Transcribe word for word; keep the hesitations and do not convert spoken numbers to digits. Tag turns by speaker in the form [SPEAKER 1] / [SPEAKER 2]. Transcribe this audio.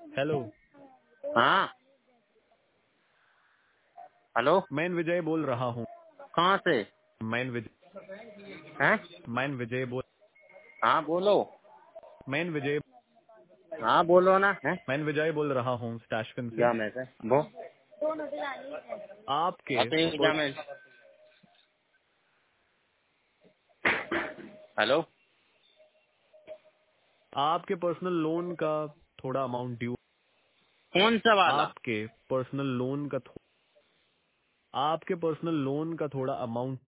[SPEAKER 1] Hello.
[SPEAKER 2] हाँ। Hello.
[SPEAKER 1] मैं विजय बोल रहा हूँ।
[SPEAKER 2] कहाँ से?
[SPEAKER 1] मैं विजय
[SPEAKER 2] हैं?
[SPEAKER 1] मैं विजय बोल
[SPEAKER 2] हाँ बोलो।
[SPEAKER 1] मैं विजय
[SPEAKER 2] हाँ बोलो ना। है
[SPEAKER 1] मैं विजय बोल रहा हूँ स्टैशफिन से।
[SPEAKER 2] जा में से वो
[SPEAKER 1] आपके
[SPEAKER 2] अपनी जा
[SPEAKER 1] पर्स
[SPEAKER 2] में। हेलो।
[SPEAKER 1] आपके पर्सनल लोन का थोड़ा अमाउंट ड्यू।
[SPEAKER 2] कौन सा वाला?
[SPEAKER 1] आपके पर्सनल लोन का थो- आपके पर्सनल लोन का थोड़ा अमाउंट